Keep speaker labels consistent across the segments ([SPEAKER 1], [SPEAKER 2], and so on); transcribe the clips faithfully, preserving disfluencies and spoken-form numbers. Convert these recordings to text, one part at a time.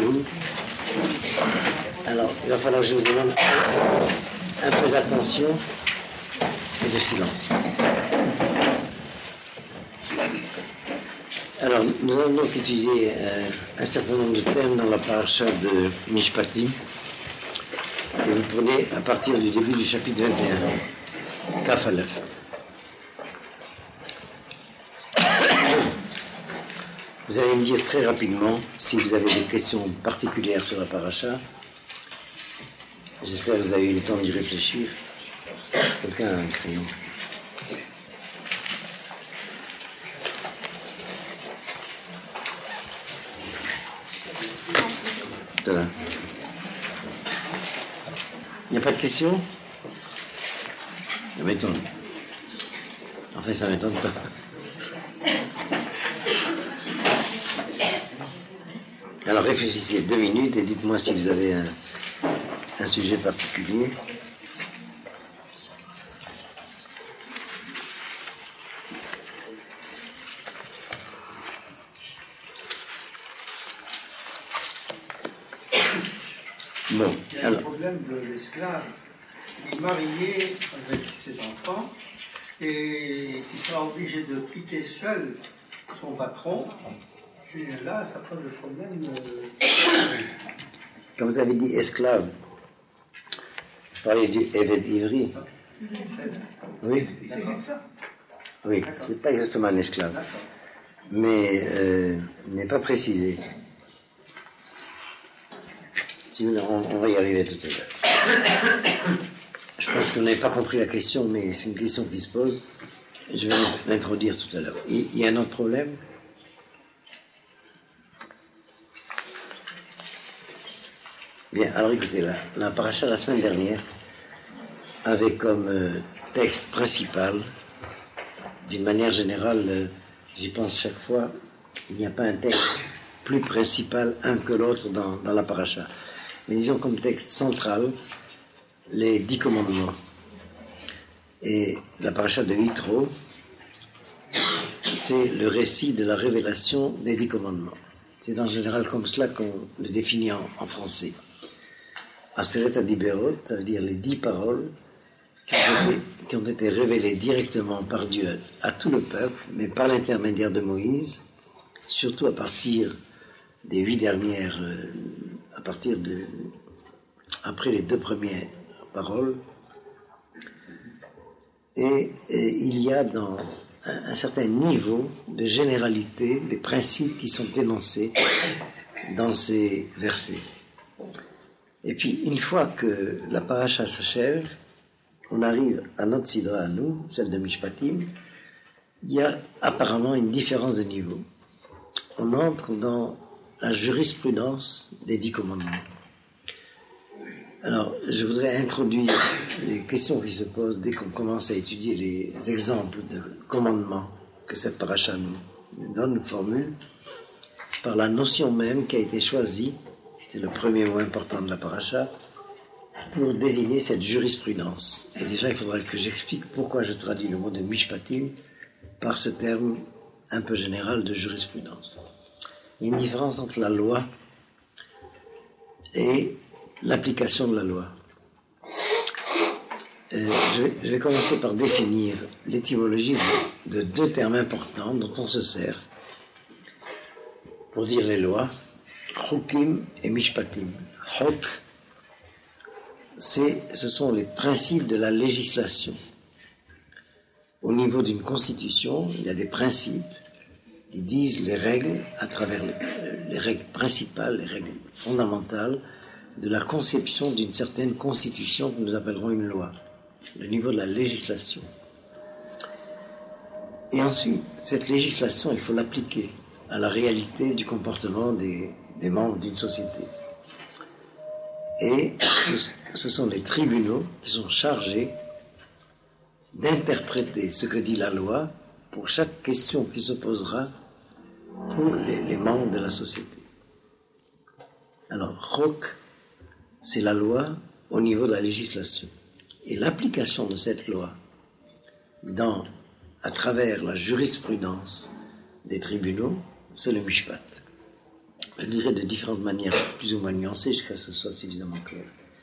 [SPEAKER 1] Shaul. Alors, il va falloir que je vous demande un peu d'attention et de silence. Alors, nous allons donc étudier euh, un certain nombre de thèmes dans la paracha de Mishpatim. Et vous prenez à partir du début du chapitre vingt et un, Kaf Aleph. Vous allez me dire très rapidement si vous avez des questions particulières sur la paracha. J'espère que vous avez eu le temps d'y réfléchir. Quelqu'un a un crayon? Voilà. Il n'y a pas de questions? Ça m'étonne. Enfin, ça m'étonne pas. Alors réfléchissez deux minutes et dites-moi si vous avez un, un sujet particulier. Bon,
[SPEAKER 2] il y a
[SPEAKER 1] alors.
[SPEAKER 2] le problème de l'esclave marié avec ses enfants et qui sera obligé de quitter seul son patron. Et là, ça pose le problème. De...
[SPEAKER 1] Quand vous avez dit esclave, vous parlez du Eved Ivri. Oui.
[SPEAKER 2] C'est ça.
[SPEAKER 1] Oui, c'est pas exactement un esclave.
[SPEAKER 2] D'accord.
[SPEAKER 1] Mais euh, il n'est pas précisé. Si on, on va y arriver tout à l'heure. Je pense que vous n'avez pas compris la question, mais c'est une question qui se pose. Je vais l'introduire tout à l'heure. Il y a un autre problème? Bien, alors écoutez, la, la paracha la semaine dernière avait comme euh, texte principal, d'une manière générale, euh, j'y pense chaque fois, il n'y a pas un texte plus principal un que l'autre dans, dans la paracha. Mais disons comme texte central, les dix commandements. Et la paracha de Yitro, c'est le récit de la révélation des dix commandements. C'est en général comme cela qu'on le définit en, en français. Aseret Adiberot, ça veut dire les dix paroles qui ont, été, qui ont été révélées directement par Dieu à, à tout le peuple, mais par l'intermédiaire de Moïse, surtout à partir des huit dernières, euh, à partir de, après les deux premières paroles. Et, et il y a dans un, un certain niveau de généralité des principes qui sont énoncés dans ces versets. Et puis, une fois que la paracha s'achève, on arrive à notre sidra à nous, celle de Mishpatim, il y a apparemment une différence de niveau. On entre dans la jurisprudence des dix commandements. Alors, je voudrais introduire les questions qui se posent dès qu'on commence à étudier les exemples de commandements que cette paracha nous donne, nous formule, par la notion même qui a été choisie. C'est le premier mot important de la paracha, pour désigner cette jurisprudence. Et déjà, il faudra que j'explique pourquoi je traduis le mot de Mishpatim par ce terme un peu général de jurisprudence. Il y a une différence entre la loi et l'application de la loi. Euh, je, vais, je vais commencer par définir l'étymologie de, de deux termes importants dont on se sert pour dire les lois. Chukim et Mishpatim. Chok, c'est, ce sont les principes de la législation. Au niveau d'une constitution, il y a des principes qui disent les règles, à travers les, les règles principales, les règles fondamentales de la conception d'une certaine constitution que nous appellerons une loi. Le niveau de la législation. Et ensuite, cette législation, il faut l'appliquer à la réalité du comportement des des membres d'une société. Et ce, ce sont les tribunaux qui sont chargés d'interpréter ce que dit la loi pour chaque question qui se posera pour les, les membres de la société. Alors, Chok, c'est la loi au niveau de la législation. Et l'application de cette loi dans, à travers la jurisprudence des tribunaux, c'est le Mishpat. je dirais de différentes manières, plus ou moins nuancées, jusqu'à ce que ce soit suffisamment clair.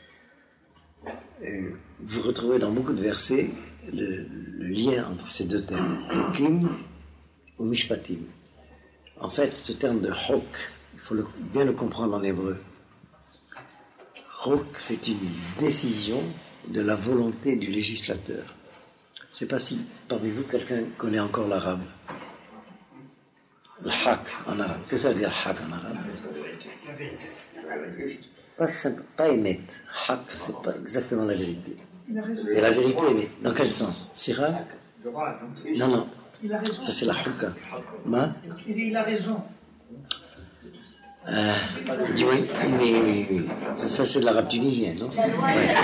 [SPEAKER 1] Et vous retrouvez dans beaucoup de versets le, le lien entre ces deux termes, Hukim ou Mishpatim. En fait, ce terme de Hok, il faut le, bien le comprendre en hébreu. Hok, c'est une décision de la volonté du législateur. Je ne sais pas si parmi vous quelqu'un connaît encore l'arabe. Le haq en arabe. Qu'est-ce que ça veut dire haq en arabe? Pas, pas émettre. Haq, c'est pas exactement la vérité. C'est la vérité, mais dans quel sens? Sira? Non, non. Ça, c'est la hukka. Ma?
[SPEAKER 3] Il a raison.
[SPEAKER 1] Euh, dis oui, mais ça, ça c'est de l'arabe tunisien, non? Ouais.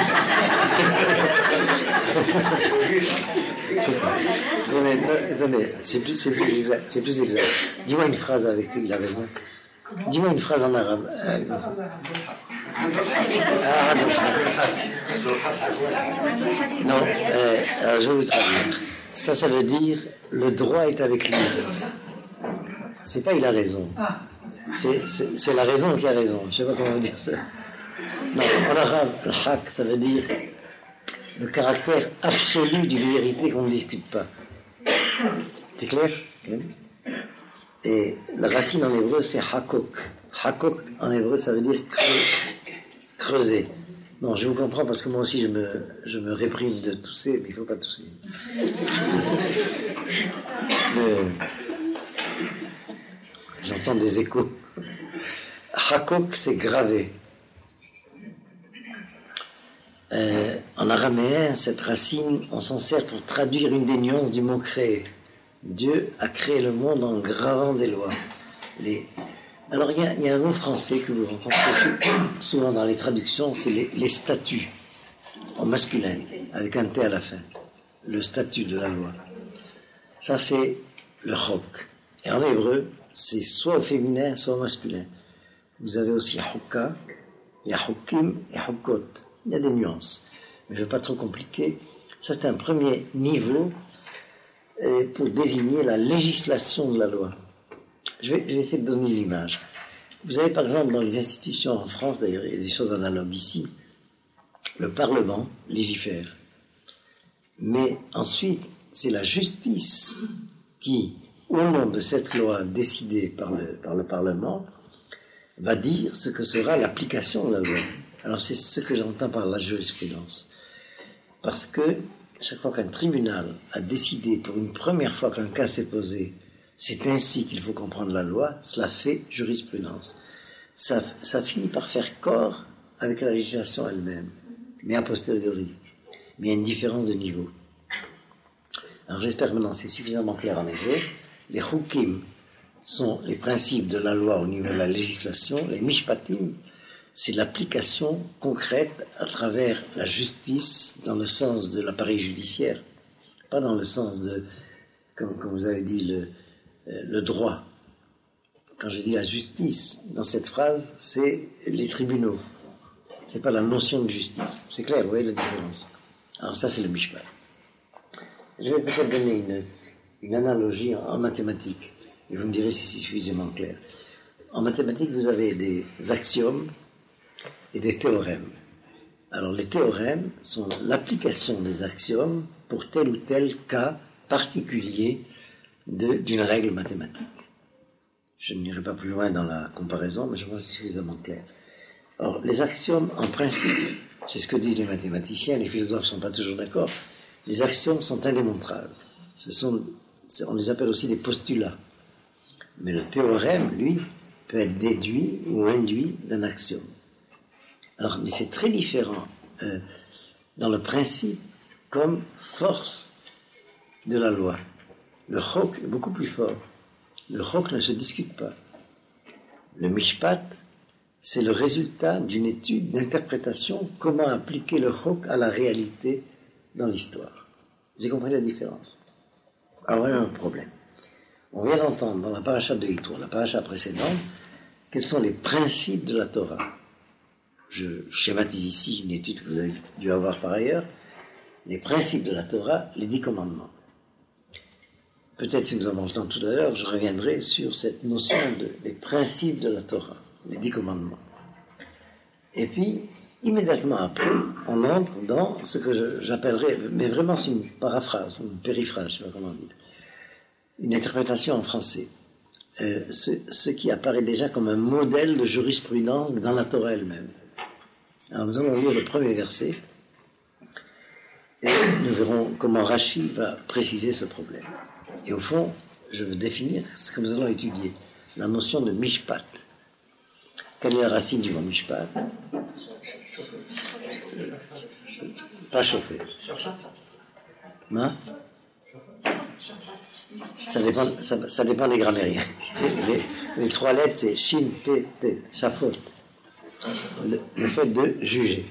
[SPEAKER 1] Attendez, attendez, c'est plus, c'est plus exact, c'est plus exact. Dis-moi une phrase avec lui, il a raison. Dis-moi une phrase en arabe. Euh, ah, non, euh, alors je vais vous traduire. Ça, ça veut dire le droit est avec lui. C'est pas il a raison. C'est, c'est, c'est la raison qui a raison. Je ne sais pas comment dire ça. Non, en arabe, le haq, ça veut dire le caractère absolu d'une vérité qu'on ne discute pas. C'est clair? Et la racine en hébreu, c'est hakok. Hakok, en hébreu, ça veut dire creuser. Non, je vous comprends parce que moi aussi, je me, je me réprime de tousser, mais il ne faut pas tousser. Le... J'entends des échos. Hakok, c'est gravé. Euh, en araméen, cette racine, on s'en sert pour traduire une des nuances du mot créer. Dieu a créé le monde en gravant des lois. Les... Alors, il y, y a un mot français que vous rencontrez souvent dans les traductions, c'est les, les statuts, en masculin, avec un T à la fin. Le statut de la loi. Ça, c'est le chok. Et en hébreu, c'est soit au féminin, soit au masculin. Vous avez aussi hukka, il y a hukim et hukot. Il y a des nuances, mais je ne vais pas trop compliquer. Ça, c'est un premier niveau euh, pour désigner la législation de la loi. Je vais, je vais essayer de donner l'image. Vous avez par exemple dans les institutions en France, d'ailleurs il y a des choses analogues ici, le Parlement légifère. Mais ensuite, c'est la justice qui, au nom de cette loi décidée par le, par le Parlement, va dire ce que sera l'application de la loi. Alors c'est ce que j'entends par la jurisprudence. Parce que chaque fois qu'un tribunal a décidé pour une première fois qu'un cas s'est posé, c'est ainsi qu'il faut comprendre la loi, cela fait jurisprudence. Ça, ça finit par faire corps avec la législation elle-même, mais a posteriori. Mais il y a une différence de niveau. Alors j'espère que maintenant c'est suffisamment clair en hébreu. Les chukim sont les principes de la loi au niveau de la législation. Les mishpatim, c'est l'application concrète à travers la justice dans le sens de l'appareil judiciaire, pas dans le sens de, comme, comme vous avez dit, le, le droit. Quand je dis la justice, dans cette phrase, c'est les tribunaux. C'est pas la notion de justice. C'est clair, vous voyez la différence. Alors ça, c'est le mishpat. Je vais peut-être donner une, une analogie en, en mathématiques, et vous me direz si c'est suffisamment clair. En mathématiques, vous avez des axiomes et des théorèmes. Alors les théorèmes sont l'application des axiomes pour tel ou tel cas particulier de, d'une règle mathématique. Je n'irai pas plus loin dans la comparaison, mais je pense que c'est suffisamment clair. Alors les axiomes, en principe, c'est ce que disent les mathématiciens, les philosophes ne sont pas toujours d'accord, les axiomes sont indémontrables. Ce sont, on les appelle aussi des postulats. Mais le théorème, lui, peut être déduit ou induit d'un axiome. Alors, mais c'est très différent euh, dans le principe comme force de la loi. Le chok est beaucoup plus fort. Le chok ne se discute pas. Le mishpat, c'est le résultat d'une étude d'interprétation, comment appliquer le chok à la réalité dans l'histoire. Vous avez compris la différence? Alors, il y a un problème. On vient d'entendre dans la paracha de Yitro, la paracha précédente, quels sont les principes de la Torah. Je schématise ici une étude que vous avez dû avoir par ailleurs. Les principes de la Torah, les dix commandements. peut-être si nous en mangeons tout à l'heure, je reviendrai sur cette notion de, des principes de la Torah, les dix commandements. Et puis, immédiatement après, on entre dans ce que je, j'appellerais, mais vraiment c'est une paraphrase, une périphrase, je ne sais pas comment dire, une interprétation en français. Euh, ce, ce qui apparaît déjà comme un modèle de jurisprudence dans la Torah elle-même. Alors nous allons lire le premier verset et nous verrons comment Rashi va préciser ce problème. Et au fond, je veux définir ce que nous allons étudier, la notion de mishpat. Quelle est la racine du mot mishpat? Pas chauffer. Hein? Ça dépend, ça, ça dépend des grammairiens. Les, les trois lettres, c'est shin, pe, te, shafot. Le, le fait de juger.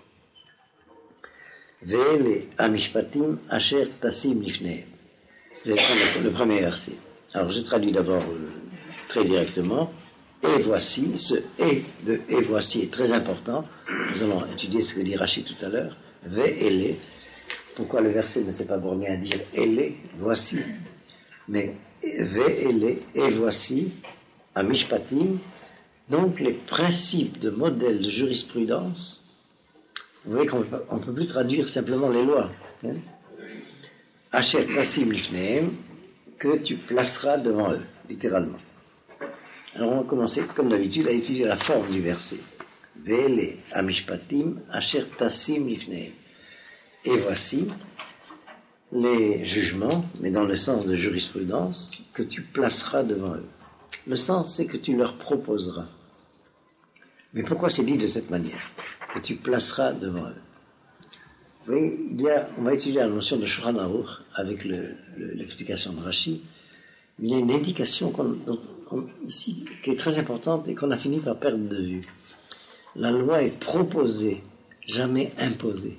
[SPEAKER 1] Ve'ele amishpatim asher tasim lifnehem. Je vais prendre le premier verset. Alors je traduis d'abord euh, très directement. Et voici, ce et de et voici est très important. Nous allons étudier ce que dit Rashi tout à l'heure. Ve'ele. Pourquoi le verset ne s'est pas borné à dire ele, voici. Mais ve'ele, et voici, à mishpatim, donc les principes de modèle de jurisprudence. Vous voyez qu'on ne peut plus traduire simplement les lois. Hein? Asher tasim lifnehem, que tu placeras devant eux, littéralement. Alors on va commencer, comme d'habitude, à étudier la forme du verset. Ve'ele amishpatim asher tasim lifnehem. Et voici les jugements, mais dans le sens de jurisprudence, que tu placeras devant eux. Le sens, c'est que tu leur proposeras. Mais pourquoi c'est dit de cette manière? Que tu placeras devant eux. Vous voyez, il y a, on va étudier la notion de Shulchan Aruch avec le, le, l'explication de Rashi. Il y a une indication qu'on, dont, on, ici qui est très importante et qu'on a fini par perdre de vue. La loi est proposée, jamais imposée.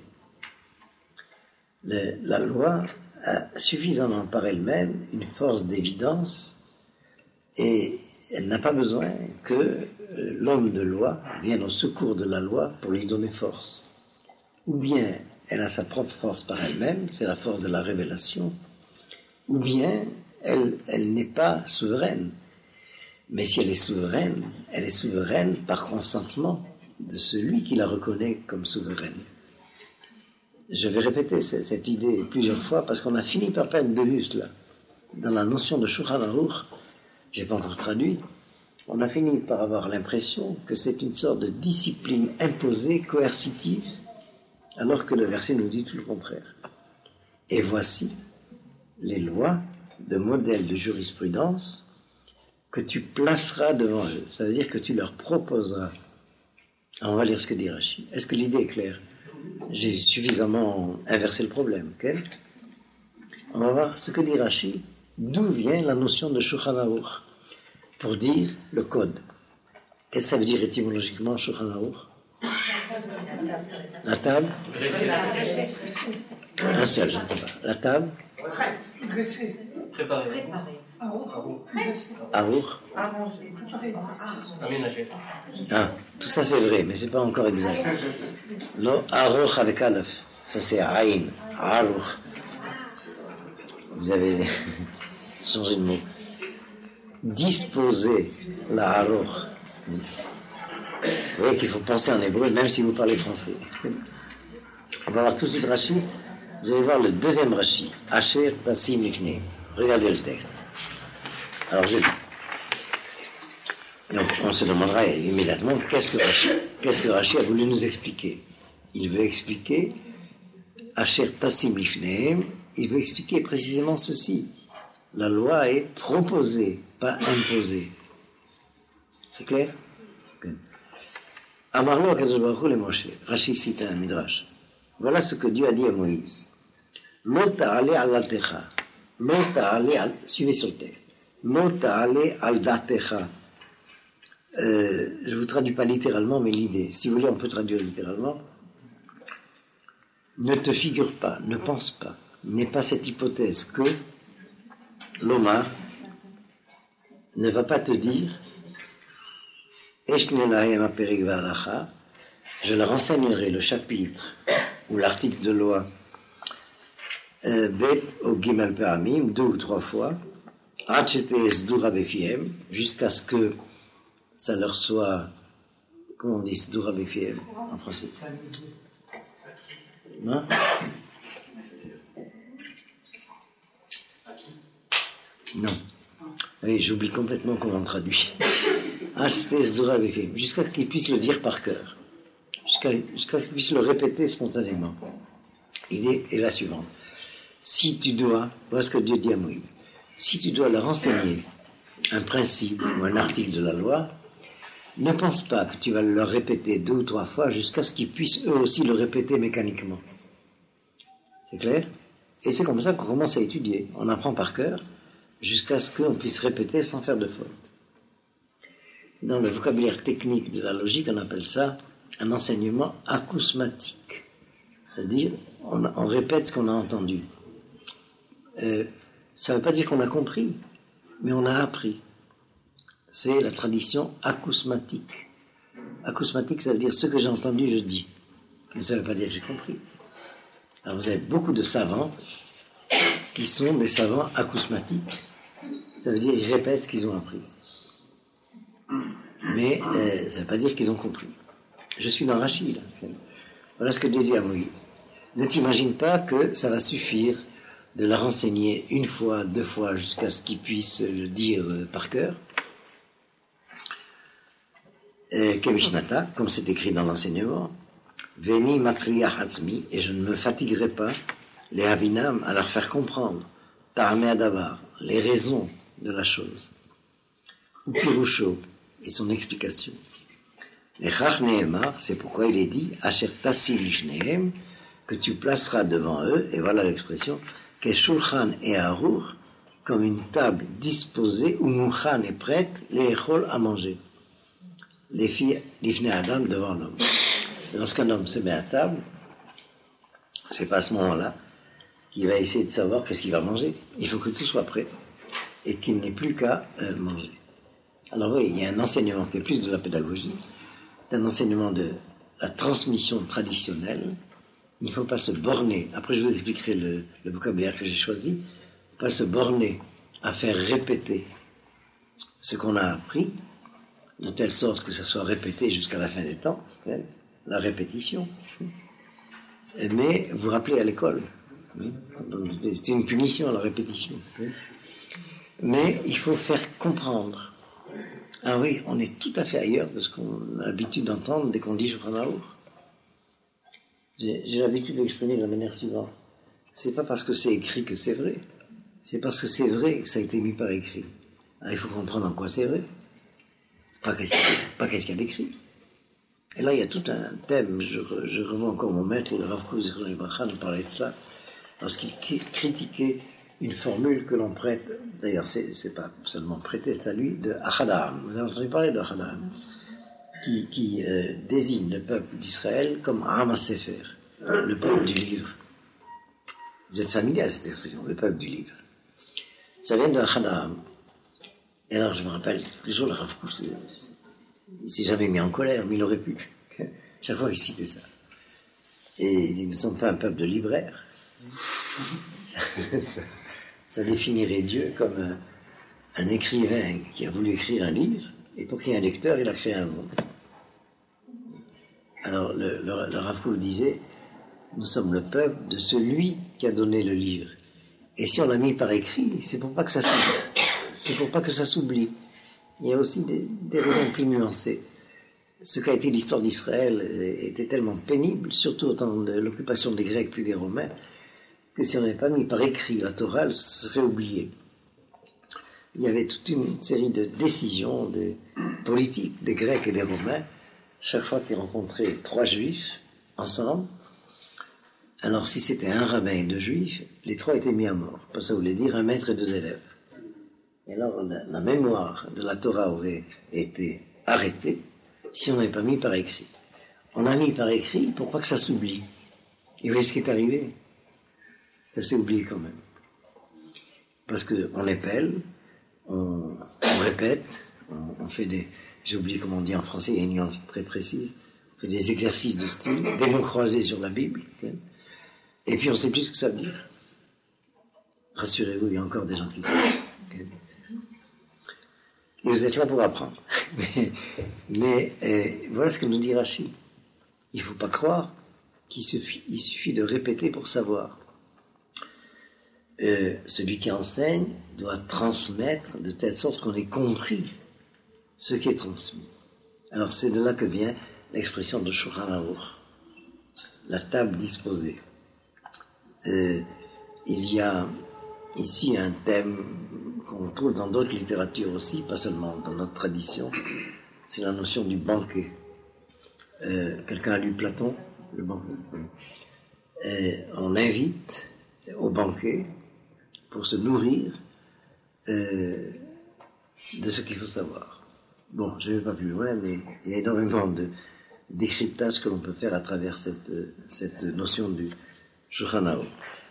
[SPEAKER 1] Le, la loi a suffisamment par elle-même une force d'évidence et elle n'a pas besoin que l'homme de loi vienne au secours de la loi pour lui donner force. Ou bien elle a sa propre force par elle-même, c'est la force de la révélation, ou bien elle, elle n'est pas souveraine. Mais si elle est souveraine, elle est souveraine par consentement de celui qui la reconnaît comme souveraine. Je vais répéter cette idée plusieurs fois parce qu'on a fini par perdre de vue cela. Dans la notion de Shulchan Aruch, je n'ai pas encore traduit, on a fini par avoir l'impression que c'est une sorte de discipline imposée, coercitive, alors que le verset nous dit tout le contraire. Et voici les lois de modèle de jurisprudence que tu placeras devant eux. Ça veut dire que tu leur proposeras. Alors on va lire ce que dit Rashi. Est-ce que l'idée est claire? J'ai suffisamment inversé le problème. Okay? On va voir ce que dit Rashi. D'où vient la notion de Shulchan Aruch pour dire le code? Qu'est-ce que ça veut dire étymologiquement Shulchan Aruch? La table? Un seul, j'entends pas. La table?
[SPEAKER 3] Préparé.
[SPEAKER 1] Aruch?
[SPEAKER 3] Aménagé.
[SPEAKER 1] Ah, tout ça c'est vrai, mais c'est pas encore exact. Non, Aruch avec Aleph. Ça c'est Aïn. Aruch. Vous avez changé de mot. Disposer la Aruch. Vous voyez qu'il faut penser en hébreu, même si vous parlez français. On va voir tout de suite Rashi. Vous allez voir le deuxième Rashi. Asher tasim lifnehem. Regardez le texte. Alors je dis. Et on, on se demandera immédiatement qu'est-ce que Rashi, qu'est-ce que Rashi a voulu nous expliquer. Il veut expliquer Asher tasim lifnehem. Il veut expliquer précisément ceci. La loi est proposée, pas imposée. C'est clair? Amarlo Akadosh Baruch Hu le Moshe. Rashi cite un midrash. Voilà ce que Dieu a dit à Moïse. Lo ta'ale al datecha. Lo ta'ale al... Suivez sur le texte. Lo ta'ale al datecha. Euh, je ne vous traduis pas littéralement, mais l'idée. Si vous voulez, on peut traduire littéralement. Ne te figure pas, ne pense pas. N'est pas cette hypothèse que l'Omar ne va pas te dire je leur enseignerai le chapitre ou l'article de loi Bet au Gimel Peramim, deux ou trois fois, jusqu'à ce que ça leur soit, comment on dit Sdura Befiem en français? Non? Non. Oui, j'oublie complètement comment on traduit. Jusqu'à ce qu'ils puissent le dire par cœur. Jusqu'à, jusqu'à ce qu'ils puissent le répéter spontanément. L'idée est la suivante. Si tu dois, voilà ce que Dieu dit à Moïse, si tu dois leur enseigner un principe ou un article de la loi, ne pense pas que tu vas leur répéter deux ou trois fois jusqu'à ce qu'ils puissent eux aussi le répéter mécaniquement. C'est clair? Et c'est comme ça qu'on commence à étudier. On apprend par cœur jusqu'à ce qu'on puisse répéter sans faire de faute. Dans le vocabulaire technique de la logique, on appelle ça un enseignement acousmatique. C'est-à-dire, on, on répète ce qu'on a entendu. Euh, ça ne veut pas dire qu'on a compris, mais on a appris. C'est la tradition acousmatique. Acousmatique, ça veut dire ce que j'ai entendu, je dis. Mais ça ne veut pas dire que j'ai compris. Alors vous avez beaucoup de savants qui sont des savants acousmatiques. Ça veut dire qu'ils répètent ce qu'ils ont appris. Mais euh, ça ne veut pas dire qu'ils ont compris. Je suis dans Rachid. Voilà ce que Dieu dit à Moïse. Ne t'imagine pas que ça va suffire de la renseigner une fois, deux fois, jusqu'à ce qu'ils puissent le dire euh, par cœur. Kemishnata, comme c'est écrit dans l'enseignement, Veni makriya hazmi, et je ne me fatiguerai pas, les avinam, à leur faire comprendre, ta'ameh adavar, les raisons de la chose, ou pirusho, et son explication. Les chach nehemar, c'est pourquoi il est dit, asher tassi lishnehem, que tu placeras devant eux, et voilà l'expression, que shulchan et arour, comme une table disposée, ou mouchan est prête, les echol à manger. Les filles l'ifne Adam devant l'homme. Lorsqu'un homme se met à table, c'est pas à ce moment-là qu'il va essayer de savoir qu'est-ce qu'il va manger. Il faut que tout soit prêt et qu'il n'ait plus qu'à euh, manger. Alors oui, il y a un enseignement qui est plus de la pédagogie, c'est un enseignement de la transmission traditionnelle. Il ne faut pas se borner, après je vous expliquerai le, le vocabulaire que j'ai choisi, il ne faut pas se borner à faire répéter ce qu'on a appris, de telle sorte que ça soit répété jusqu'à la fin des temps, la répétition. Mais vous vous rappelez à l'école, c'était une punition, la répétition. Mais il faut faire comprendre. Ah oui, on est tout à fait ailleurs de ce qu'on a l'habitude d'entendre dès qu'on dit Shulchan Aruch. J'ai, j'ai l'habitude d'exprimer de la manière suivante. C'est pas parce que c'est écrit que c'est vrai. C'est parce que c'est vrai que ça a été mis par écrit. Alors il faut comprendre en quoi c'est vrai. Pas qu'est-ce qu'il y a, pas qu'est-ce qu'il y a d'écrit. Et là, il y a tout un thème. Je, je revois encore mon maître, le Rav Kook Zichrono Livracha, nous parlait de cela, lorsqu'il critiquait une formule que l'on prête, d'ailleurs, c'est, c'est pas seulement prêté, c'est à lui, de Achadaam. Vous avez entendu parler de Achadaam, qui, qui euh, désigne le peuple d'Israël comme Am HaSefer, le peuple du livre. Vous êtes familier à cette expression, le peuple du livre. Ça vient de Achadaam. Et alors, je me rappelle, toujours le Rav Kook, il s'est jamais mis en colère, mais il aurait pu. Chaque fois, il citait ça. Et il dit, nous ne sommes pas un peuple de libraires. ça, ça, ça définirait Dieu comme un, un écrivain qui a voulu écrire un livre, et pour qu'il y ait un lecteur, il a créé un monde. Alors, le, le, le Rav Kook disait, nous sommes le peuple de celui qui a donné le livre. Et si on l'a mis par écrit, c'est pour pas que ça s'oublie. C'est pour pas que ça s'oublie. Il y a aussi des, des raisons plus nuancées. Ce qu'a été l'histoire d'Israël était tellement pénible, surtout au temps de l'occupation des Grecs puis des Romains, que si on n'avait pas mis par écrit la Torah, ça serait oublié. Il y avait toute une série de décisions de politiques des Grecs et des Romains, chaque fois qu'ils rencontraient trois Juifs ensemble. Alors si c'était un rabbin et deux Juifs, les trois étaient mis à mort. Ça voulait dire un maître et deux élèves. Et alors la, la mémoire de la Torah aurait été arrêtée si on n'avait pas mis par écrit. On a mis par écrit pour pas que ça s'oublie. Et vous voyez ce qui est arrivé? Ça s'est oublié quand même. Parce qu'on l'épelle, on, on répète, on, on fait des... J'ai oublié comment on dit en français, il y a une nuance très précise. On fait des exercices de style, des mots croisés sur la Bible. Okay, et puis on ne sait plus ce que ça veut dire. Rassurez-vous, il y a encore des gens qui savent. Okay. Et vous êtes là pour apprendre. mais mais euh, voilà ce que nous dit Rashi. Il ne faut pas croire qu'il suffit, il suffit de répéter pour savoir. Euh, celui qui enseigne doit transmettre de telle sorte qu'on ait compris ce qui est transmis. Alors c'est de là que vient l'expression de Shulchan Aruch, la table disposée. Euh, il y a ici un thème qu'on trouve dans d'autres littératures aussi, pas seulement dans notre tradition, c'est la notion du banquet. Euh, quelqu'un a lu Platon, le banquet. Et on invite au banquet pour se nourrir euh, de ce qu'il faut savoir. Bon, je ne vais pas plus loin, mais il y a énormément de décryptage que l'on peut faire à travers cette, cette notion du Shulchan Aruch.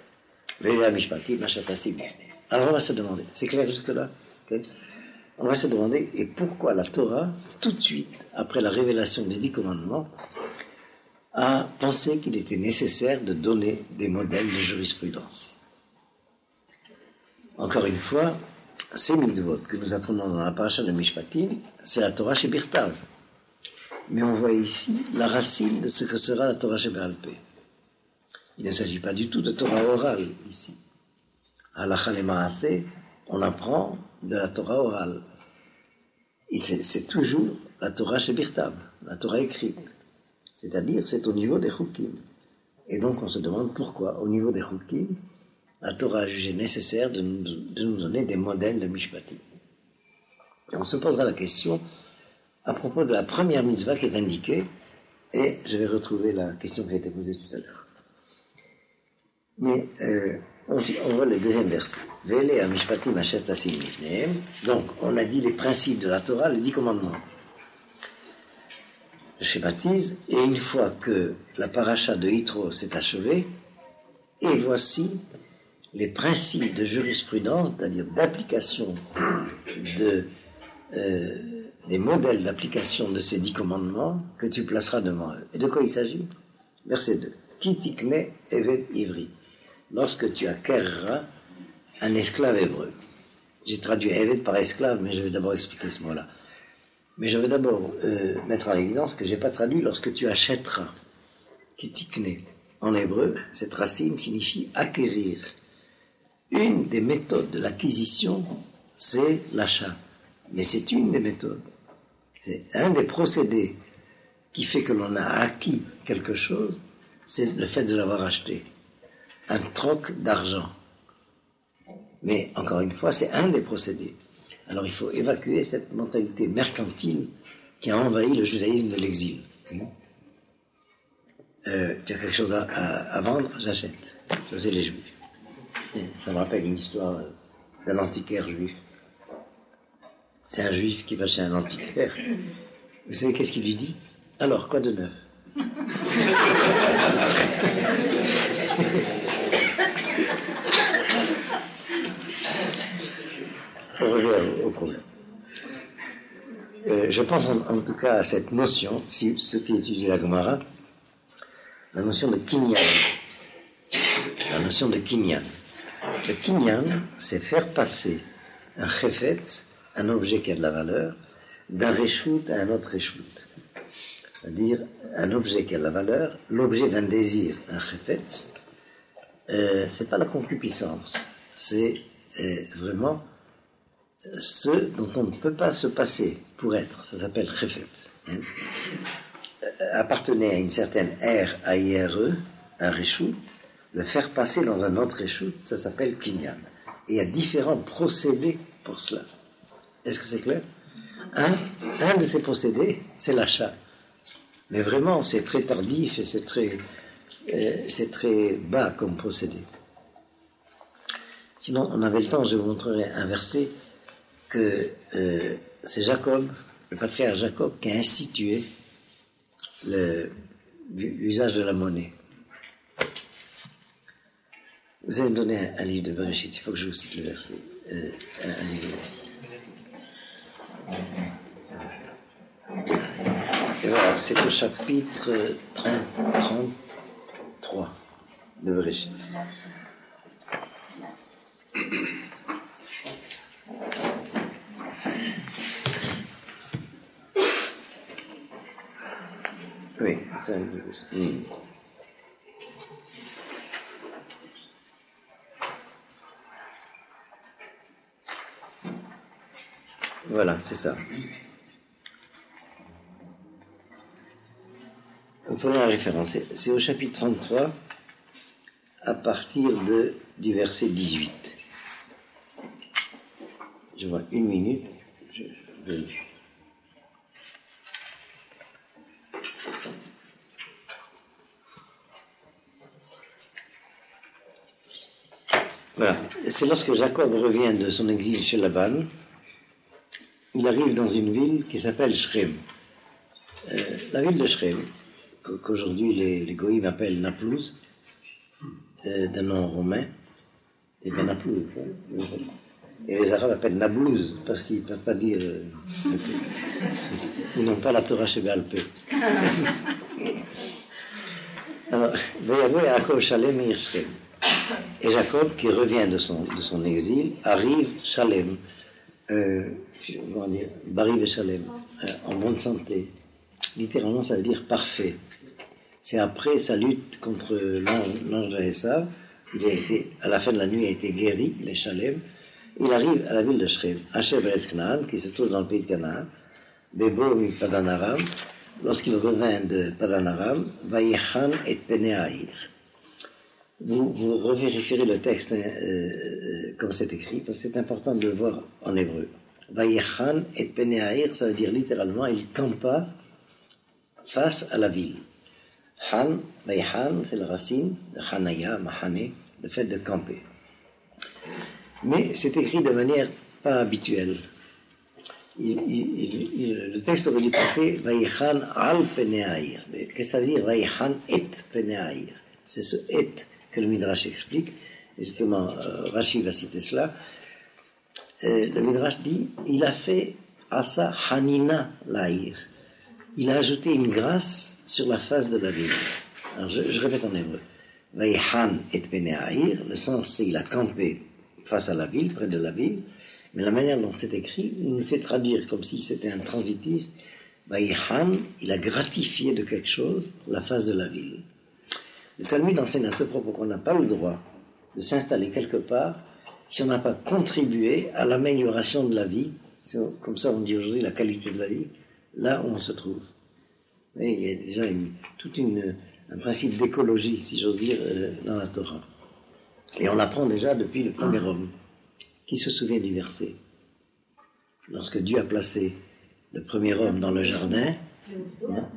[SPEAKER 1] Alors on va se demander, c'est clair jusque-là? Okay. On va se demander, et pourquoi la Torah, tout de suite, après la révélation des dix commandements, a pensé qu'il était nécessaire de donner des modèles de jurisprudence. Encore une fois, ces mitzvot que nous apprenons dans la paracha de Mishpatim, c'est la Torah chez Birtav. Mais on voit ici la racine de ce que sera la Torah chez Be'al Peh. Il ne s'agit pas du tout de Torah orale ici. Halacha le Maaseh, on apprend de la Torah orale. Et c'est, c'est toujours la Torah chez Birtav, la Torah écrite. C'est-à-dire, c'est au niveau des Chukim. Et donc, on se demande pourquoi, au niveau des Chukim, la Torah a jugé nécessaire de nous, de nous donner des modèles de Mishpatim. Et on se posera la question à propos de la première mitzvah qui est indiquée, et je vais retrouver la question qui a été posée tout à l'heure. Mais euh, on, on voit le deuxième verset. Vele a Mishpatim asher tasim mifnehem. Donc, on a dit les principes de la Torah, les dix commandements. Je schématise, et une fois que la paracha de Yitro s'est achevée, et voici les principes de jurisprudence, c'est-à-dire d'application de, euh, des modèles d'application de ces dix commandements que tu placeras devant eux. Et de quoi il s'agit? Verset deux. Ki tikne eved ivri. Lorsque tu acquerras un esclave hébreu. J'ai traduit eved par esclave, mais je vais d'abord expliquer ce mot-là. Mais je vais d'abord euh, mettre en évidence que je n'ai pas traduit lorsque tu achèteras. Ki tikne. En hébreu, cette racine signifie acquérir. Une des méthodes de l'acquisition, c'est l'achat. Mais c'est une des méthodes. C'est un des procédés qui fait que l'on a acquis quelque chose, c'est le fait de l'avoir acheté. Un troc d'argent. Mais, encore une fois, c'est un des procédés. Alors, il faut évacuer cette mentalité mercantile qui a envahi le judaïsme de l'exil. Euh, tu as quelque chose à, à, à vendre, j'achète. Ça, c'est les juifs. Ça me rappelle une histoire d'un antiquaire juif. C'est un juif qui va chez un antiquaire. Vous savez qu'est-ce qu'il lui dit? Alors, quoi de neuf? On revient au problème. Euh, je pense en, en tout cas à cette notion, si ceux qui étudient la Gemara, la notion de kinyan. La notion de kinyan. Le kinyan, c'est faire passer un chefetz, un objet qui a de la valeur, d'un reshout à un autre reshout. C'est-à-dire un objet qui a de la valeur, l'objet d'un désir, un chefetz, euh, c'est pas la concupiscence, c'est euh, vraiment ce dont on ne peut pas se passer pour être. Ça s'appelle chefetz. Hein. Euh, appartenait à une certaine R A I R E, un reshout, le faire passer dans un autre reshout, ça s'appelle kinyan. Et il y a différents procédés pour cela. Est-ce que c'est clair? un, un de ces procédés, c'est l'achat. Mais vraiment, c'est très tardif et c'est très, euh, c'est très bas comme procédé. Sinon, on avait le temps, je vous montrerai un verset que euh, c'est Jacob, le patriarche Jacob, qui a institué le, l'usage de la monnaie. Vous allez me donner un, un livre de Bereshit, il faut que je vous cite le verset. Euh, un, un livre. Et voilà, c'est au chapitre trente, trente-trois de Bereshit. Oui, c'est un peu plus. Mm. Voilà, c'est ça. On prend la référence. C'est, c'est au chapitre trente-trois, à partir de, du verset dix-huit. Je vois une minute. Je, je vérifie. Voilà. C'est lorsque Jacob revient de son exil chez Laban, il arrive dans une ville qui s'appelle Shrem. Euh, la ville de Shrem, qu'aujourd'hui les, les Goïms appellent Naplouse, euh, d'un nom romain, et bien Naplouse. Hein, et les Arabes appellent Nablouse, parce qu'ils ne peuvent pas dire. Euh, ils n'ont pas la Torah chez Béalpé. Alors, Voyez-vous, Yaakov Shalem et Shrem. Et Jacob, qui revient de son, de son exil, arrive Shalem, euh, comment dire, Bari et Shalem, euh, en bonne santé. Littéralement, ça veut dire parfait. C'est après sa lutte contre l'ange, l'ange de Esav, il a été, à la fin de la nuit, il a été guéri, il est Shalem. Il arrive à la ville de Shrem, Asher Beretz Canaan, qui se trouve dans le pays de Canaan, Bebo mi Padan Aram. Lorsqu'il revint de Padan Aram, Vayechan et Peneaïr. Vous, vous revérifierez le texte hein, euh, comme c'est écrit, parce que c'est important de le voir en hébreu. Vayechan et Peneaïr, ça veut dire littéralement, il campa face à la ville. Han, Vayechan, c'est la racine de Hanaya, Mahane, le fait de camper. Mais c'est écrit de manière pas habituelle. Il, il, il, le texte aurait dû porter Vayechan al Peneaïr. Qu'est-ce que ça veut dire Vayechan et Peneaïr? C'est ce et que le Midrash explique, et justement euh, Rashi va citer cela. Euh, le Midrash dit, il a fait Asa Hanina Laïr. Il a ajouté une grâce sur la face de la ville. Alors je, je répète en hébreu. Vayechan et Peneaïr, le sens c'est il a campé face à la ville, près de la ville, mais la manière dont c'est écrit, il nous fait traduire comme si c'était un transitif. Vayechan, il a gratifié de quelque chose la face de la ville. Le Talmud enseigne à ce propos qu'on n'a pas le droit de s'installer quelque part si on n'a pas contribué à l'amélioration de la vie, comme ça on dit aujourd'hui la qualité de la vie, là où on se trouve. Et il y a déjà une, tout une, un principe d'écologie, si j'ose dire, euh, dans la Torah. Et on l'apprend déjà depuis le premier homme. Qui se souvient du verset? Lorsque Dieu a placé le premier homme dans le jardin, hein?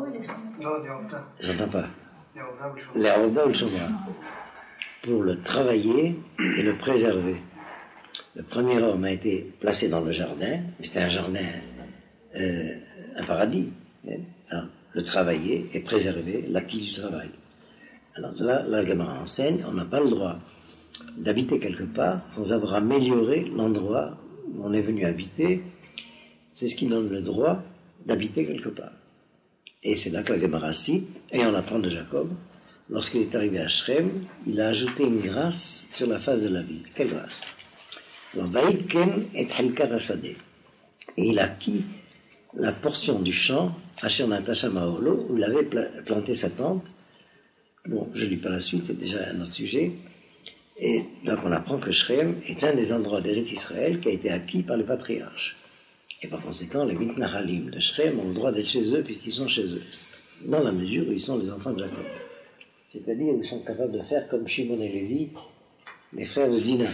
[SPEAKER 1] J'entends pas. L'Aouda ou le Shomar, pour le travailler et le préserver. Le premier homme a été placé dans le jardin, mais c'était un jardin, euh, un paradis. Hein? Alors, le travailler et préserver l'acquis du travail. Alors là, la Gemara enseigne, on n'a pas le droit d'habiter quelque part sans avoir amélioré l'endroit où on est venu habiter. C'est ce qui donne le droit d'habiter quelque part. Et c'est là que la Gemara cite, et on apprend de Jacob, lorsqu'il est arrivé à Shrem, il a ajouté une grâce sur la face de la ville. Quelle grâce? Alors, Vaïdken et Helkat Asadeh. Et il a acquis la portion du champ, Asher Natasha Maolo, où il avait planté sa tente. Bon, je ne lis pas la suite, c'est déjà un autre sujet. Et donc on apprend que Shrem est un des endroits d'Eretz Israël qui a été acquis par les patriarches. Et par conséquent, les Mitnahalim de Shrem ont le droit d'être chez eux puisqu'ils sont chez eux, dans la mesure où ils sont les enfants de Jacob. C'est-à-dire qu'ils sont capables de faire comme Shimon et Lévi, les frères de Dina.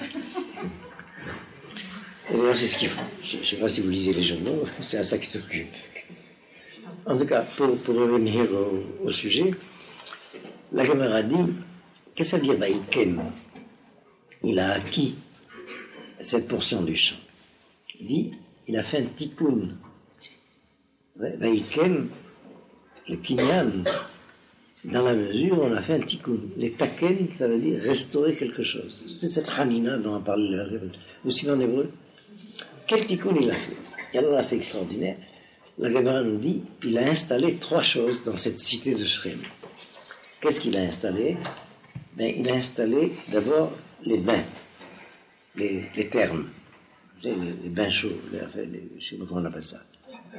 [SPEAKER 1] Et d'ailleurs, c'est ce qu'ils font. Je ne sais pas si vous lisez les journaux, c'est à ça qu'ils s'occupent. En tout cas, pour, pour revenir au, au sujet, la Gemara dit, qu'est-ce que ça veut dire Vaïken? Il a acquis cette portion du champ. Il dit, il a fait un tikkun. Vaïken, le kinyan, dans la mesure où on a fait un tikkun. Les taken, ça veut dire restaurer quelque chose. C'est cette hanina dont on parle le verset. Vous suivez en hébreu? Quel tikkun il a fait? Et alors là, c'est extraordinaire. La Gemara nous dit, il a installé trois choses dans cette cité de Shrem. Qu'est-ce qu'il a installé? Ben, il a installé d'abord les bains. les, les thermes, les, les bains chauds, les, les, je ne sais pas comment on appelle ça.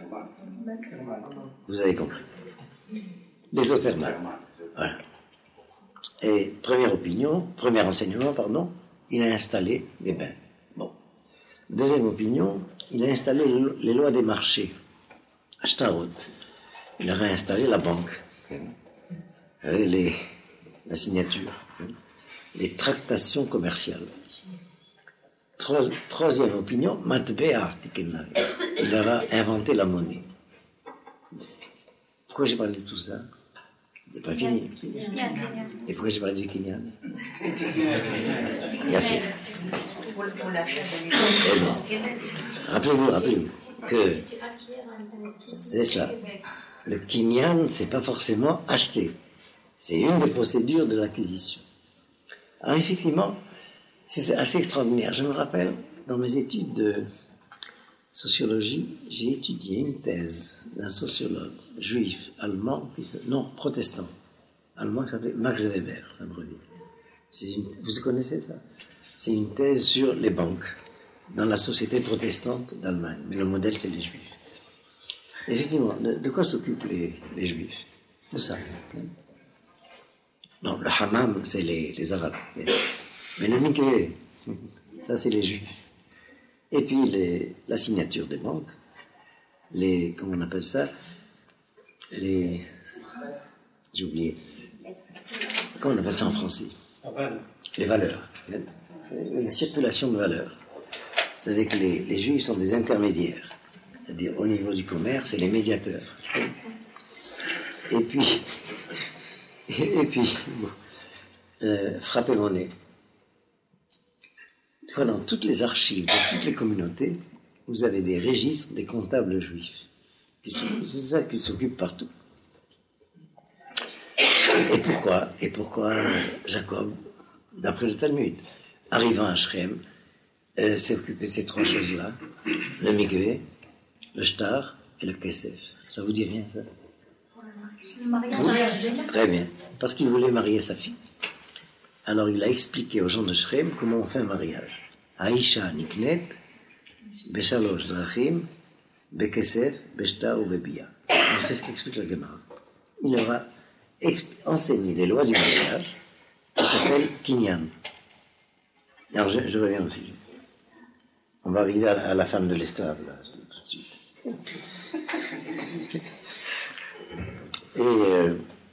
[SPEAKER 1] Vous avez compris. Les eaux thermales. Voilà. Et première opinion, premier enseignement, pardon, il a installé des bains. Bon. Deuxième opinion, il a installé les lois des marchés. Ashtarot. Il a réinstallé la banque. Les, la signature. Les tractations commerciales. Trois, troisième opinion, Matbea Tikenari. Il a inventé la monnaie. Pourquoi j'ai parlé de tout ça? C'est pas fini. Et pourquoi j'ai parlé du Kinyan? Il a fait. Eh bien, rappelez-vous, rappelez-vous que c'est cela. Le Kinyan, c'est pas forcément acheter. C'est une des procédures de l'acquisition. Alors effectivement, c'est assez extraordinaire. Je me rappelle, dans mes études de sociologie, j'ai étudié une thèse d'un sociologue juif allemand, non, protestant, allemand qui s'appelait Max Weber, ça me revient. C'est une, vous connaissez ça? C'est une thèse sur les banques dans la société protestante d'Allemagne, mais le modèle c'est les juifs. Effectivement, de, de quoi s'occupent les, les juifs? De ça. Non, le hammam, c'est les, les arabes. Mais, mais le mikvé, ça c'est les juifs. Et puis les, la signature des banques, les, comment on appelle ça, les, j'ai oublié, comment on appelle ça en français? Les valeurs, la circulation de valeurs. Vous savez que les, les juifs sont des intermédiaires, c'est-à-dire au niveau du commerce, c'est les médiateurs. Et puis, et, et puis, bon, euh, frappez mon nez. Dans toutes les archives de toutes les communautés, vous avez des registres des comptables juifs. C'est ça qui s'occupe partout. Et pourquoi Et pourquoi Jacob, d'après le Talmud, arrivant à Shrem, euh, s'est occupé de ces trois choses-là, le mikvé, le shtar et le kesef. Ça vous dit rien, ça? Oui. Très bien. Parce qu'il voulait marier sa fille. Alors il a expliqué aux gens de Shrem comment on fait un mariage. Aïcha niknet, beshalosh drachim, bekesef, beshtar ou bebia. C'est ce qu'explique la Gemara. Il leur a enseigné les lois du mariage, qui s'appelle Kinyan. Alors je, je reviens au sujet. On va arriver à, à la femme de l'esclave, là, tout de suite. Et, euh,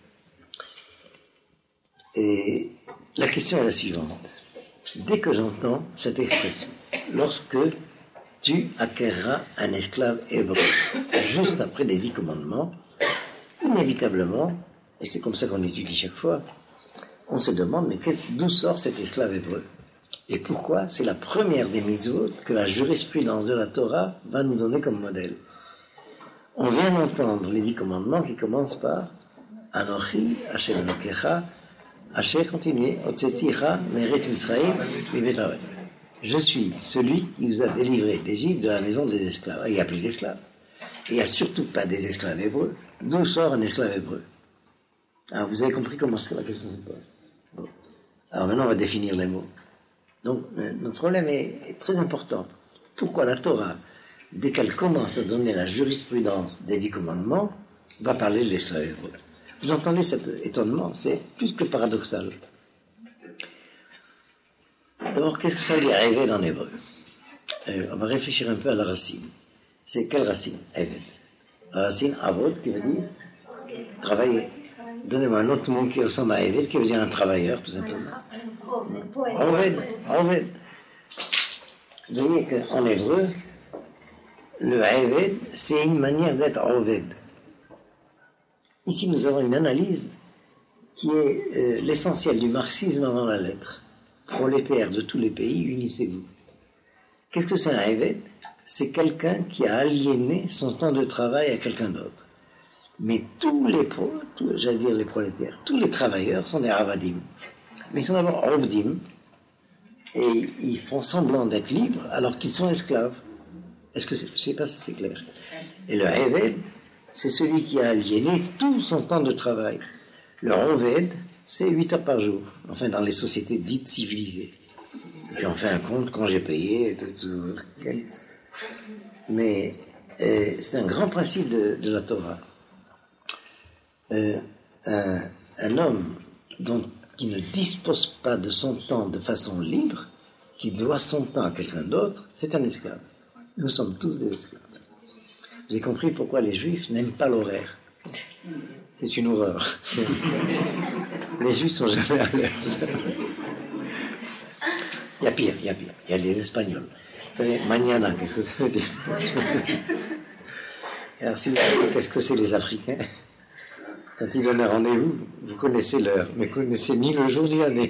[SPEAKER 1] et la question est la suivante. Dès que j'entends cette expression, lorsque tu acquerras un esclave hébreu, juste après les dix commandements, inévitablement, et c'est comme ça qu'on étudie chaque fois, on se demande, mais d'où sort cet esclave hébreu? Et pourquoi c'est la première des mitzvot que la jurisprudence de la Torah va nous donner comme modèle? On vient d'entendre les dix commandements qui commencent par Anochi, Hashem Elokecha, Hashem continuez, Otseticha, Meret Israël, Bibetavet. Je suis celui qui vous a délivré d'Égypte de la maison des esclaves. Il n'y a plus d'esclaves. Et il n'y a surtout pas des esclaves hébreux. D'où sort un esclave hébreu? Alors vous avez compris comment la question se pose. Bon. Alors maintenant on va définir les mots. Donc notre problème est, est très important. Pourquoi la Torah, dès qu'elle commence à donner la jurisprudence des dix commandements, va parler de l'esclave hébreu? Vous entendez cet étonnement? C'est plus que paradoxal. D'abord, qu'est-ce que ça veut dire Eved en hébreu? euh, On va réfléchir un peu à la racine. C'est quelle racine? Eved. La racine Avod, qui veut dire travailler. Donnez-moi un autre mot qui ressemble à Eved, qui veut dire un travailleur, tout simplement. Oved. Oved. Vous voyez qu'en hébreu, le Eved, c'est une manière d'être Oved. Ici, nous avons une analyse qui est euh, l'essentiel du marxisme avant la lettre. Prolétaires de tous les pays, unissez-vous. Qu'est-ce que c'est un Eved? C'est quelqu'un qui a aliéné son temps de travail à quelqu'un d'autre. Mais tous les, tous, j'allais dire les prolétaires, tous les travailleurs sont des Avadim. Mais ils sont d'abord Ovdim, et ils font semblant d'être libres alors qu'ils sont esclaves. Est-ce que c'est, je ne sais pas si c'est clair. Et le Eved, c'est celui qui a aliéné tout son temps de travail. Le Oved, c'est huit heures par jour, enfin dans les sociétés dites civilisées. puis on fait un compte quand j'ai payé, et tout, tout. Mais euh, c'est un grand principe de, de la Torah. Euh, un, un homme donc, qui ne dispose pas de son temps de façon libre, qui doit son temps à quelqu'un d'autre, c'est un esclave. Nous sommes tous des esclaves. J'ai compris pourquoi les Juifs n'aiment pas l'horaire. C'est une horreur. Les Juifs sont jamais à l'heure. Il y a pire, il y a pire. Il y a les Espagnols. Vous savez, mañana, qu'est-ce que ça veut dire? Alors, si vous savez qu'est-ce que c'est les Africains, quand ils donnent un rendez-vous, vous connaissez l'heure, mais vous ne connaissez ni le jour ni l'année.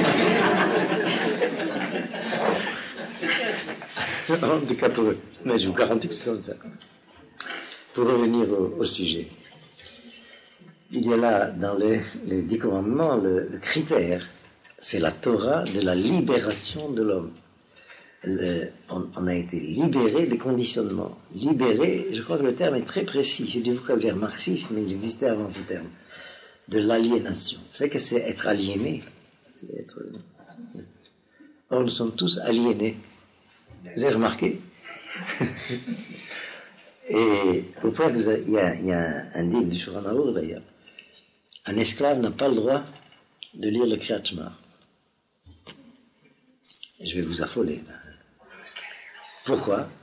[SPEAKER 1] En tout cas pour eux. Mais je vous garantis que c'est comme ça. Pour revenir au, au sujet. Il y a là, dans les, les dix commandements, le, le critère, c'est la Torah de la libération de l'homme. Le, on, on a été libéré des conditionnements. Libéré, je crois que le terme est très précis, c'est du vocabulaire marxiste, mais il existait avant ce terme, de l'aliénation. Vous savez que c'est être aliéné, c'est être... Or, nous sommes tous aliénés. Vous avez remarqué? Et au point qu'il y a, il y a un dit du Shulchan Aruch d'ailleurs, un esclave n'a pas le droit de lire le Kriyat Shema. Et je vais vous affoler. Pourquoi?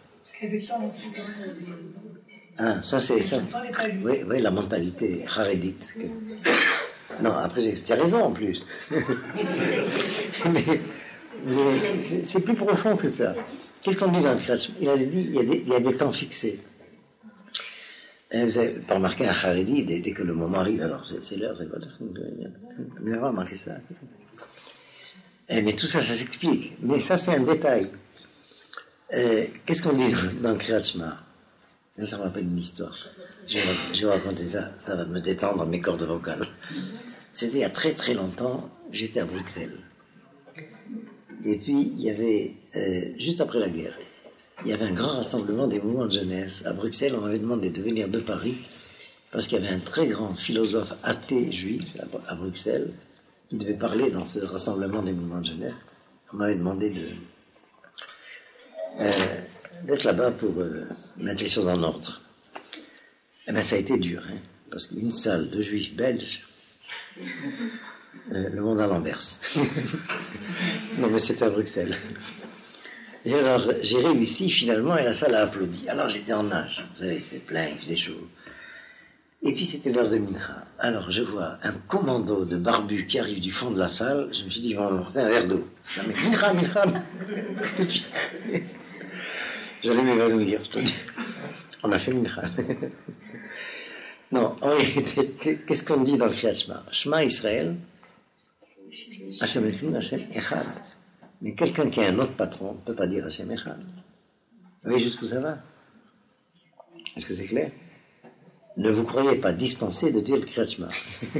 [SPEAKER 1] Ah, ça c'est ça. Oui, oui, la mentalité harédite. Non, après, tu as raison en plus. mais mais c'est, c'est plus profond que ça. Qu'est-ce qu'on dit dans le Kriyat Shema? Il a dit il y a des, il y a des temps fixés. Et vous avez pas remarqué un Haredi, dès, dès que le moment arrive, alors c'est, c'est l'heure, c'est quoi? Vous avez remarqué ça? Et mais tout ça, ça s'explique. Mais ça, c'est un détail. Euh, qu'est-ce qu'on dit dans le Kriyat Shema? Ça me rappelle une histoire. Je vais, je vais raconter ça, ça va me détendre mes cordes vocales. C'était il y a très très longtemps, j'étais à Bruxelles. Et puis, il y avait, euh, juste après la guerre, il y avait un grand rassemblement des mouvements de jeunesse. À Bruxelles, on m'avait demandé de venir de Paris, parce qu'il y avait un très grand philosophe athée juif à, à Bruxelles, qui devait parler dans ce rassemblement des mouvements de jeunesse. On m'avait demandé de, euh, d'être là-bas pour euh, mettre les choses en ordre. Eh bien, ça a été dur, hein, parce qu'une salle de juifs belges, euh, le monde à l'envers. Non, mais c'était à Bruxelles. Et alors, j'ai réussi finalement, et la salle a applaudi. Alors, j'étais en nage, vous savez, c'était plein, il faisait chaud. Et puis, c'était l'heure de Mincha. Alors, je vois un commando de barbus qui arrive du fond de la salle. Je me suis dit, ils vont m'apporter un verre d'eau. Je dis, Mincha, Mincha, tout de suite. J'allais m'évanouir. On a fait Mincha. Non, en réalité, qu'est-ce qu'on dit dans le Kriyat Shema? Shema Israël, Hashem Elohim, Hashem Echad. Mais quelqu'un qui a un autre patron ne peut pas dire Hashem Echad. Vous voyez jusqu'où ça va? Est-ce que c'est clair? Ne vous croyez pas dispensé de dire le Kriyat Shema.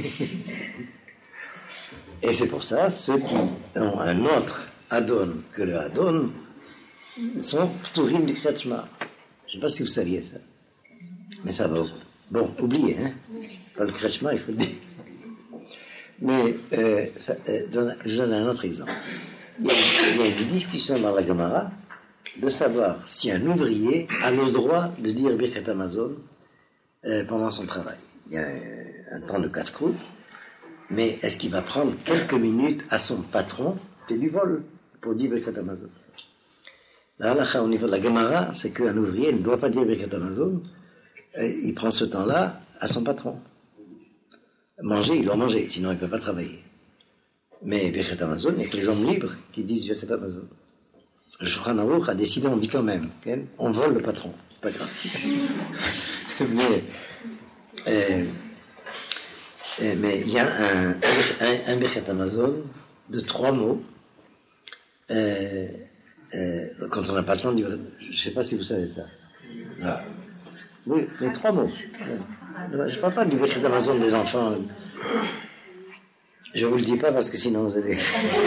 [SPEAKER 1] Et c'est pour ça, ceux qui ont un autre Adon que le Adon sont Pturim du Kriyat Shema. Je ne sais pas si vous saviez ça. Mais ça va. Bon, oubliez, hein. Pas le Kriyat Shema, il faut le dire. Mais euh, ça, euh, dans, je donne un autre exemple. Il y, a, il y a une discussion dans la Gemara de savoir si un ouvrier a le droit de dire Birkat Hamazon euh, pendant son travail. Il y a un, un temps de casse-croûte, mais est-ce qu'il va prendre quelques minutes à son patron? C'est du vol pour dire Birkat Hamazon. La halakha au niveau de la Gemara, c'est qu'un ouvrier ne doit pas dire Birkat Hamazon. Euh, il prend ce temps-là à son patron. Manger, il doit manger, sinon il ne peut pas travailler. Mais Birkat Hamazon, il n'y a que les hommes libres qui disent Birkat Hamazon. Le Shulchan Aruch a décidé, on dit quand même, okay? On vole le patron, c'est pas grave. mais euh, euh, mais il y a un, un, un Birkat Hamazon de trois mots. Euh, euh, quand on n'a pas le temps, je ne sais pas si vous savez ça. Ah. Oui, mais trois mots. Je ne parle pas du Birkat Hamazon des enfants. Je ne vous le dis pas parce que sinon vous allez...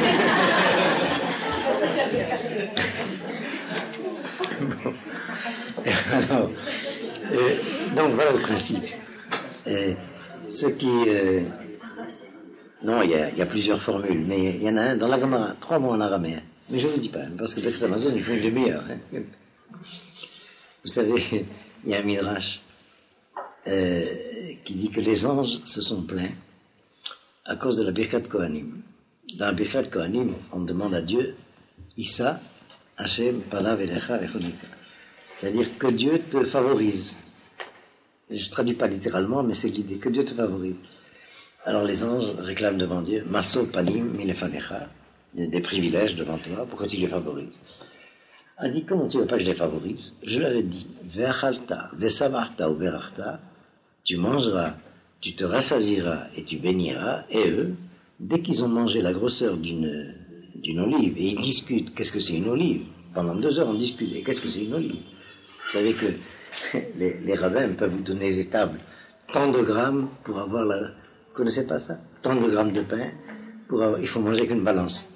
[SPEAKER 1] Bon. Alors, euh, donc voilà le principe. Euh, ce qui... Euh, non, il y, y a plusieurs formules, mais il y en a un dans la Gemara, trois mots en araméen. Mais je ne vous dis pas, parce que Birkat Hamazon, il faut une demi-heure. Hein. Vous savez, il y a un midrash euh, qui dit que les anges se sont plaints à cause de la Birkat Kohanim. Dans la Birkat Kohanim, on demande à Dieu, Issa, Hashem, Panav, Elecha, Echonika. C'est-à-dire que Dieu te favorise. Je ne traduis pas littéralement, mais c'est l'idée, que Dieu te favorise. Alors les anges réclament devant Dieu, Maso, Panim, Milefanecha, des privilèges devant toi, pourquoi tu les favorises? On dit, comment tu ne veux pas que je les favorise? Je leur ai dit, Ve'achalta, Ve'samarta ou Ve'rachta, tu mangeras, tu te rassasiras et tu béniras, et eux, dès qu'ils ont mangé la grosseur d'une, d'une olive, et ils discutent, qu'est-ce que c'est une olive? Pendant deux heures, on discute, et qu'est-ce que c'est une olive? Vous savez que les, les rabbins peuvent vous donner des tables, tant de grammes pour avoir la... Vous ne connaissez pas ça? Tant de grammes de pain, pour avoir... il faut manger qu'une balance.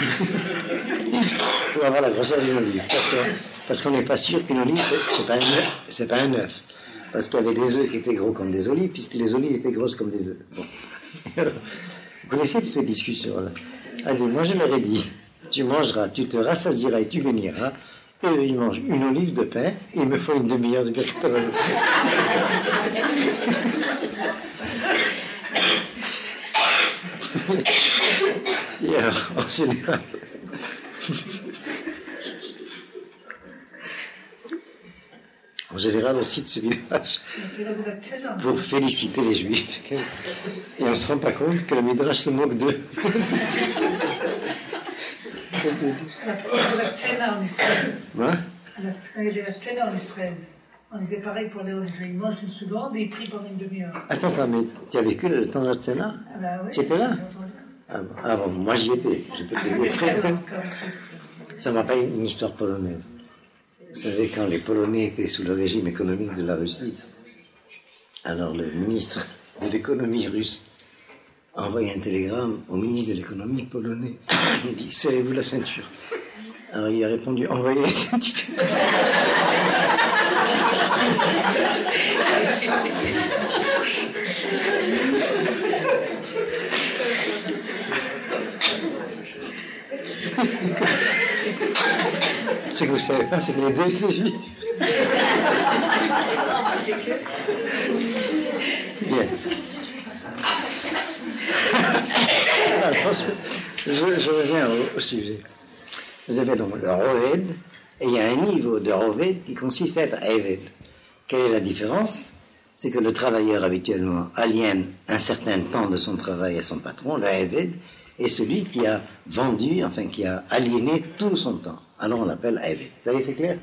[SPEAKER 1] Pour avoir la grosseur d'une olive. Parce, que, parce qu'on n'est pas sûr qu'une olive, c'est, c'est, pas un œuf, c'est pas un œuf. Parce qu'il y avait des œufs qui étaient gros comme des olives, puisque les olives étaient grosses comme des œufs. Bon. Vous connaissez toutes ces discussions-là? Allez, moi je leur ai dit, tu mangeras, tu te rassasieras et tu béniras. Et eux, ils mangent une olive de pain, et il me faut une demi-heure de Birkat Hamazon. Et alors, en général, en général, on cite ce midrash pour féliciter les Juifs. Et on ne se rend pas compte que le midrash se moque d'eux.
[SPEAKER 3] La Tzena en Israël.
[SPEAKER 1] Quoi?
[SPEAKER 3] La Tzena en Israël. On disait pareil pour les olives. Ils mangent une seconde et ils prient pendant une demi-heure.
[SPEAKER 1] Attends, attends, mais tu as vécu le temps de la Tzena?
[SPEAKER 3] Ah bah oui.
[SPEAKER 1] Tu étais là? Ah bon, ah bon, moi j'y étais. Je peux te dire. Ça m'a pas une histoire polonaise. Vous savez, quand les Polonais étaient sous le régime économique de la Russie, alors le ministre de l'économie russe a envoyé un télégramme au ministre de l'économie polonais. Il dit, serrez-vous la ceinture. Alors il a répondu, envoyez la ceinture. Ce que vous ne savez pas, c'est que les deux étaient juifs. Bien. Alors, je, je reviens au, au sujet. Vous avez donc le Roved, et il y a un niveau de Roved qui consiste à être Eved. Quelle est la différence? C'est que le travailleur habituellement aliène un certain temps de son travail à son patron, le Eved, est celui qui a vendu, enfin qui a aliéné tout son temps. Alors on l'appelle Eved. Vous voyez, c'est clair?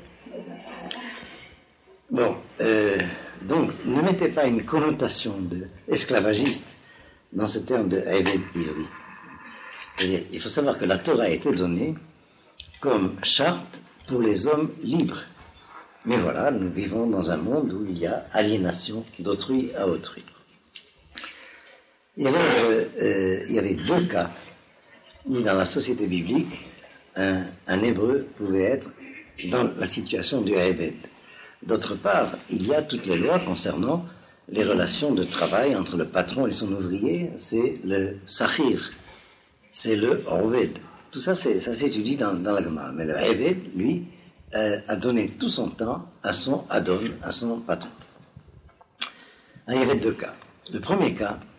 [SPEAKER 1] Bon, euh, donc ne mettez pas une connotation d'esclavagiste dans ce terme de Eved Ivri. C'est-à-dire, il faut savoir que la Torah a été donnée comme charte pour les hommes libres. Mais voilà, nous vivons dans un monde où il y a aliénation d'autrui à autrui. Et alors, euh, euh, il y avait deux cas où dans la société biblique, un, un hébreu pouvait être dans la situation du Eved. D'autre part, il y a toutes les lois concernant les relations de travail entre le patron et son ouvrier, c'est le Sachir, c'est le Roved. Tout ça, c'est, ça s'étudie dans, dans la Gemara. Mais le Eved, lui, euh, a donné tout son temps à son Adon, à son patron. Alors, il y avait deux cas. Le premier cas,